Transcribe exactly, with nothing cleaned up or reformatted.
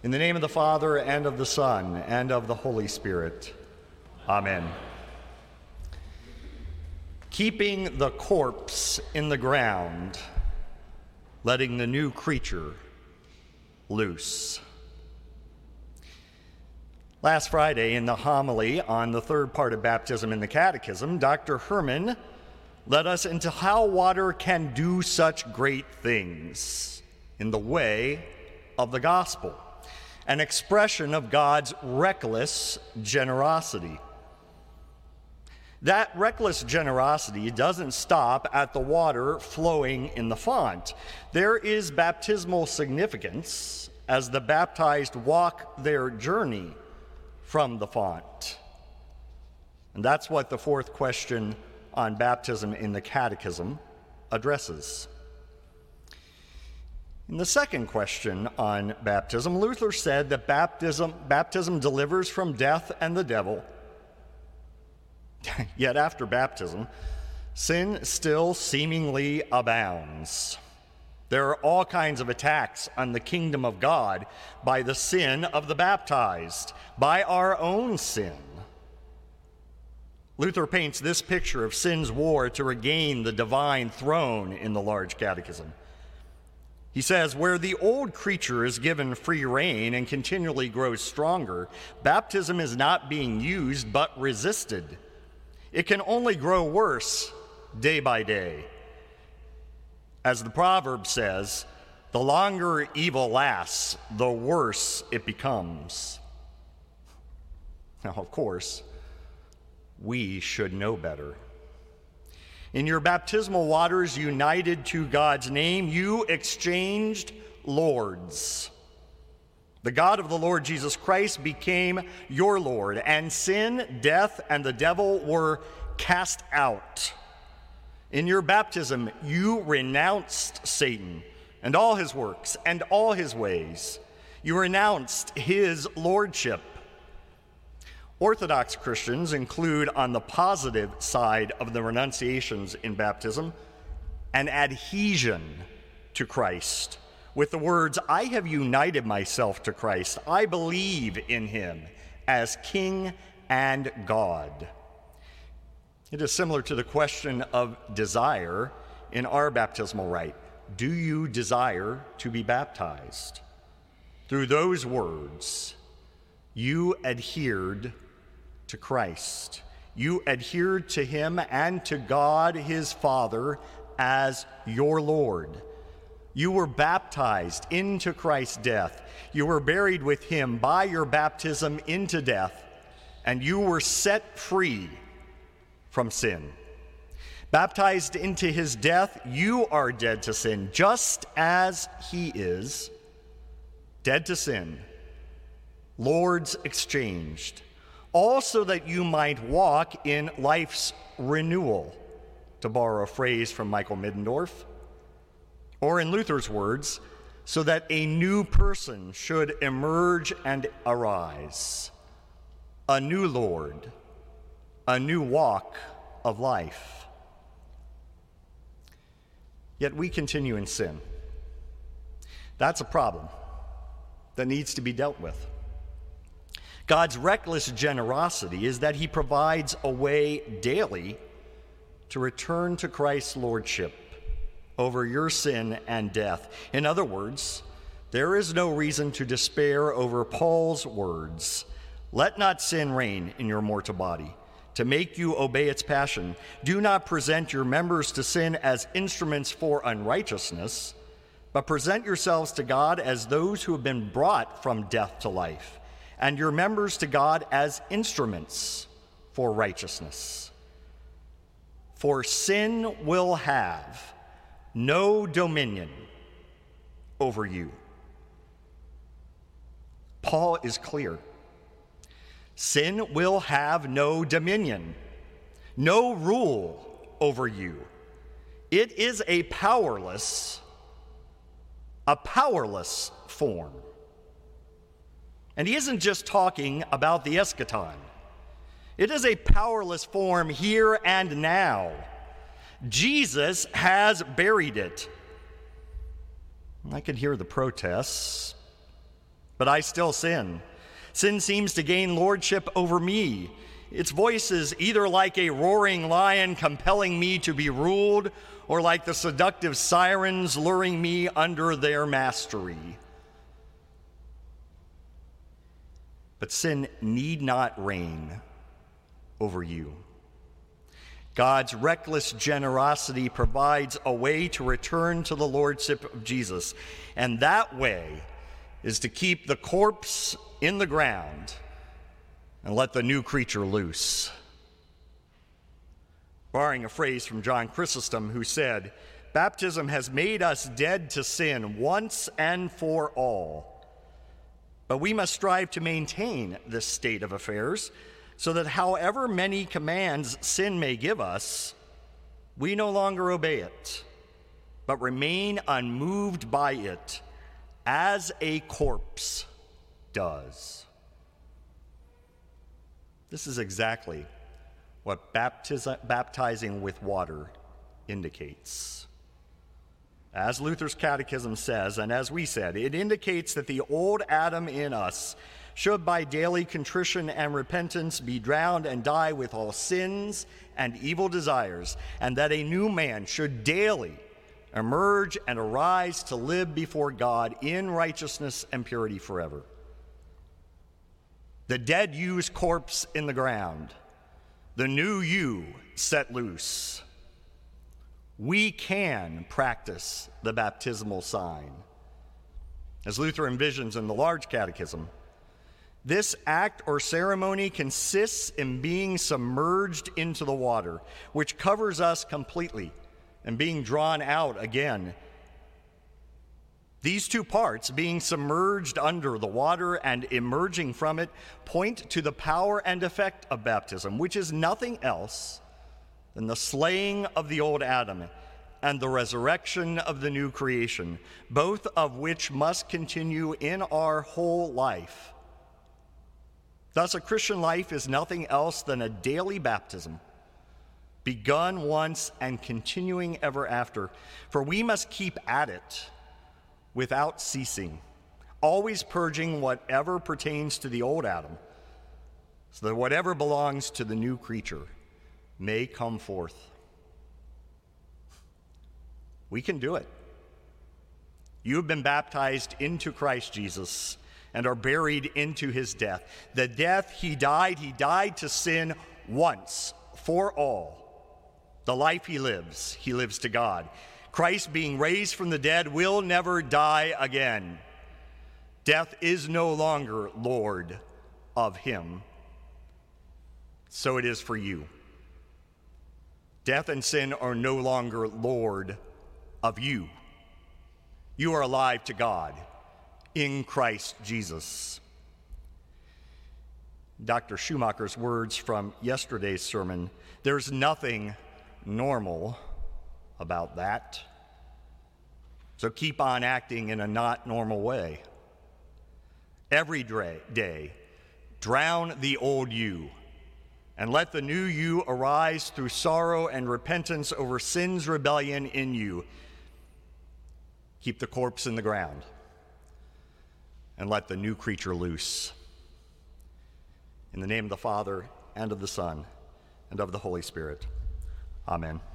In the name of the Father, and of the Son, and of the Holy Spirit. Amen. Keeping the corpse in the ground, letting the new creature loose. Last Friday, in the homily on the third part of baptism in the Catechism, Doctor Herman led us into how water can do such great things in the way of the gospel, an expression of God's reckless generosity. That reckless generosity doesn't stop at the water flowing in the font. There is baptismal significance as the baptized walk their journey from the font. And that's what the fourth question on baptism in the Catechism addresses. In the second question on baptism, Luther said that baptism, baptism delivers from death and the devil. Yet after baptism, sin still seemingly abounds. There are all kinds of attacks on the kingdom of God by the sin of the baptized, by our own sin. Luther paints this picture of sin's war to regain the divine throne in the large catechism. He says, where the old creature is given free rein and continually grows stronger, baptism is not being used but resisted. It can only grow worse day by day. As the proverb says, the longer evil lasts, the worse it becomes. Now, of course, we should know better. In your baptismal waters united to God's name, you exchanged lords. The God of the Lord Jesus Christ became your Lord, and sin, death, and the devil were cast out. In your baptism, you renounced Satan and all his works and all his ways. You renounced his lordship. Orthodox Christians include on the positive side of the renunciations in baptism an adhesion to Christ with the words, I have united myself to Christ. I believe in him as King and God. It is similar to the question of desire in our baptismal rite. Do you desire to be baptized? Through those words, you adhered to Christ. You adhered to him and to God his Father as your Lord. You were baptized into Christ's death. You were buried with him by your baptism into death, and you were set free from sin. Baptized into his death, you are dead to sin, just as he is dead to sin. Lords exchanged, all so that you might walk in life's renewal, to borrow a phrase from Michael Middendorf, or in Luther's words, so that a new person should emerge and arise, a new Lord, a new walk of life. Yet we continue in sin. That's a problem that needs to be dealt with. God's reckless generosity is that he provides a way daily to return to Christ's lordship over your sin and death. In other words, there is no reason to despair over Paul's words, let not sin reign in your mortal body, to make you obey its passion. Do not present your members to sin as instruments for unrighteousness, but present yourselves to God as those who have been brought from death to life, and your members to God as instruments for righteousness. For sin will have no dominion over you. Paul is clear. Sin will have no dominion, no rule over you. It is a powerless, a powerless form. And he isn't just talking about the eschaton. It is a powerless form here and now. Jesus has buried it. I could hear the protests. But I still sin. Sin seems to gain lordship over me. Its voice is either like a roaring lion compelling me to be ruled, or like the seductive sirens luring me under their mastery. But sin need not reign over you. God's reckless generosity provides a way to return to the lordship of Jesus, and that way is to keep the corpse in the ground and let the new creature loose. Borrowing a phrase from John Chrysostom, who said, "Baptism has made us dead to sin once and for all. But we must strive to maintain this state of affairs so that however many commands sin may give us, we no longer obey it, but remain unmoved by it as a corpse does." This is exactly what baptiz- baptizing with water indicates. As Luther's Catechism says, and as we said, it indicates that the old Adam in us should by daily contrition and repentance be drowned and die with all sins and evil desires, and that a new man should daily emerge and arise to live before God in righteousness and purity forever. The dead you's corpse in the ground, the new you set loose. We can practice the baptismal sign. As Luther envisions in the Large Catechism, this act or ceremony consists in being submerged into the water, which covers us completely, and being drawn out again. These two parts, being submerged under the water and emerging from it, point to the power and effect of baptism, which is nothing else than the slaying of the old Adam and the resurrection of the new creation, both of which must continue in our whole life. Thus, a Christian life is nothing else than a daily baptism, begun once and continuing ever after. For we must keep at it without ceasing, always purging whatever pertains to the old Adam, so that whatever belongs to the new creature may come forth. We can do it. You have been baptized into Christ Jesus and are buried into his death. The death he died, he died to sin once for all. The life he lives, he lives to God. Christ, being raised from the dead, will never die again. Death is no longer Lord of him. So it is for you. Death and sin are no longer Lord of you. You are alive to God in Christ Jesus. Doctor Schumacher's words from yesterday's sermon, there's nothing normal about that. So keep on acting in a not normal way. Every day, drown the old you, and let the new you arise through sorrow and repentance over sin's rebellion in you. Keep the corpse in the ground, and let the new creature loose. In the name of the Father, and of the Son, and of the Holy Spirit. Amen.